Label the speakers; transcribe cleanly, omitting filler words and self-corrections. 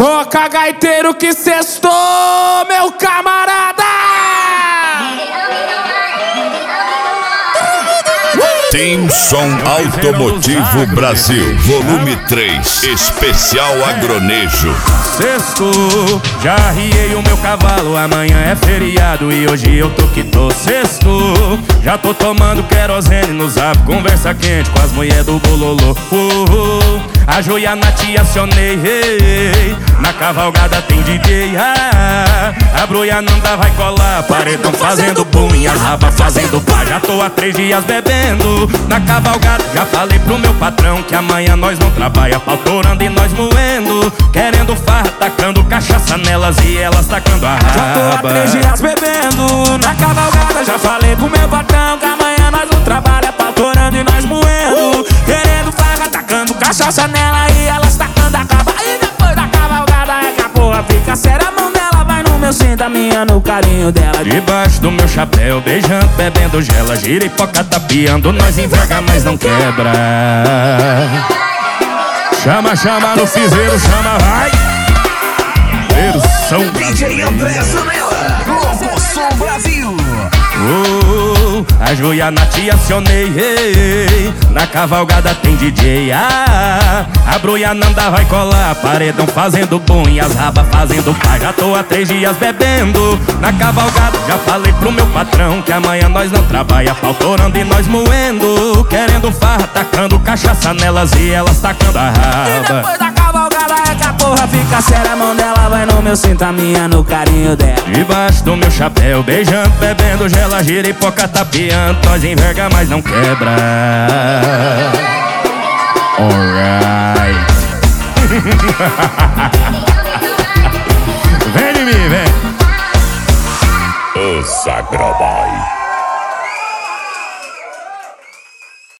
Speaker 1: Toca gaiteiro que sextou, meu camarada!
Speaker 2: Team Som Automotivo Brasil, volume 3, especial agronejo.
Speaker 3: Sexto, já arriei o meu cavalo, amanhã é feriado e hoje eu tô que tô. Sexto, já tô tomando querosene no zap, conversa quente com as mulheres do bololô. A joia na tia acionei, na cavalgada tem DJ. A broia não dá, vai colar, paredão fazendo boom e as rabas fazendo pá. Já tô há 3 dias bebendo na cavalgada, já falei pro meu patrão que amanhã nós não trabalha, pau torando e nós moendo, querendo farra, tacando cachaça nelas e elas tacando a raba.
Speaker 1: Já tô há 3 dias bebendo na cavalgada, já falei pro meu patrão que amanhã nós não trabalha, pau torando e nós moendo, querendo farra, tacando cachaça nela e elas tacando a raba. E depois da cavalgada é que a porra fica séria, a mão dela vai no meu cinto, a minha no carinho dela.
Speaker 3: Debaixo do meu chapéu, beijando, bebendo gela, giripoca tapeando, nós enverga, mas não quebra. Chama, chama no fizeiro, chama, vai! Versão
Speaker 4: DJ André Zanella, Lobo Som Brasil.
Speaker 3: A joia na tia acionei, na cavalgada tem DJ. A broia não dá, vai colar, paredão fazendo boom e as rabas fazendo pá. Já tô há 3 dias bebendo na cavalgada, já falei pro meu patrão que amanhã nós não trabalha, pau torando e nós moendo, querendo farra, tacando cachaça nelas e elas tacando a raba.
Speaker 1: E depois da cavalgada é que a porra fica séria, a mão dela vai no meu cinto, a minha no carinho dela.
Speaker 3: Debaixo do meu chapéu, beijando, bebendo gela, giripoca tapeando, nós enverga, mas não quebra. Alright. Vem em mim, vem.
Speaker 2: O Sagroboy.